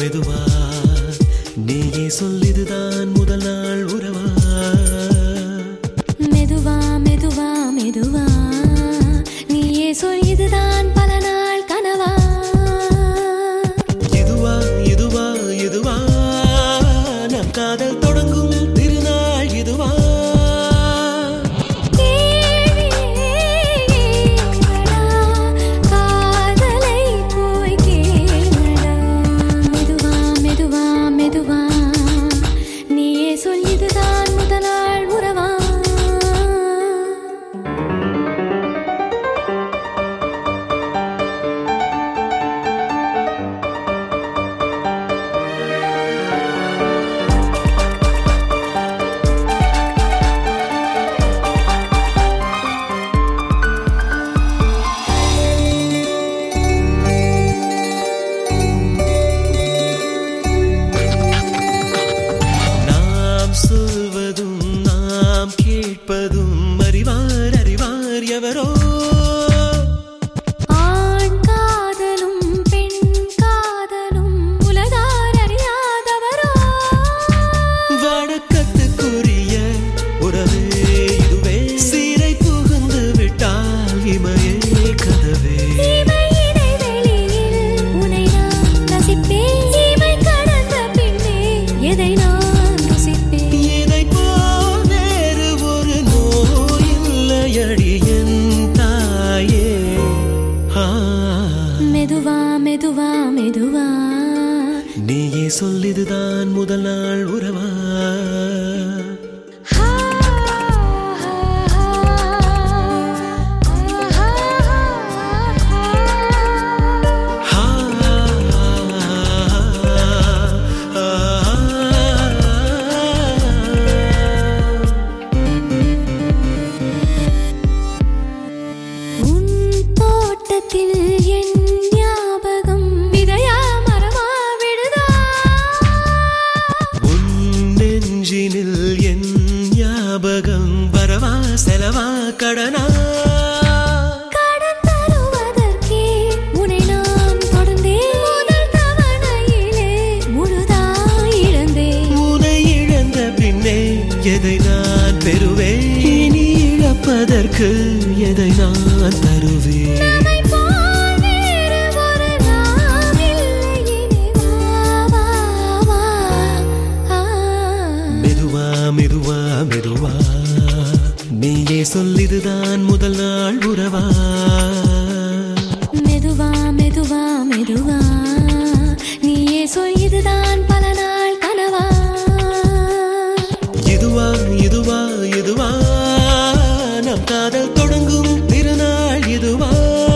மெதுவா நீயே சொல்லிதுதான் முதல் நாள் உறவா மெதுவா மெதுவா மெதுவா நீயே சொல்லிதுதான் பல நாள் கனவா இதுவா இதுவா இதுவா நம் காதல் தொடங்கும் திருநாள் இதுவா சொல்வதும் நாம் கேட்பதும் அறிவார் அறிவார் எவரோ ஆண் காதலும் பெண் காதலும் உலகார் அறியாதவரோ வணக்கத்துக்குரிய உறவே இதுவே சீரை புகுந்து விட்டால் இமையே கதவே இமை இடைவெளியில் உன்னை நான் ரசிப்பேன் இமை கடந்த பின்னே எதை நான் மெதுவா மெதுவா மெதுவா நீயே சொல்லிதுதான் முதல் நாள் உறவா என் ஞாபகம் விதையா மரமா விடுதா உன் நெஞ்சினில் என் ஞாபகம் வரவா செலவா கடனா கடன் தருவதற்கே உன்னை நான் தொடர்ந்தேன் முதல் தவணையிலே முழுதாய் இழந்தேன் உன்னை இழந்த பின்னே எதை நான் பெறுவேன் இனி இழப்பதற்கு எதை நான் தருவேன் மெதுவா மெதுவா நீயே சொல்லிதுதான் முதல் நாள் உறவா மெதுவா மெதுவா மெதுவா நீயே சொல்லிதுதான் பல நாள் கனவா இதுவா இதுவா இதுவா நம் காதல் தொடங்கும் திருநாள் இதுவா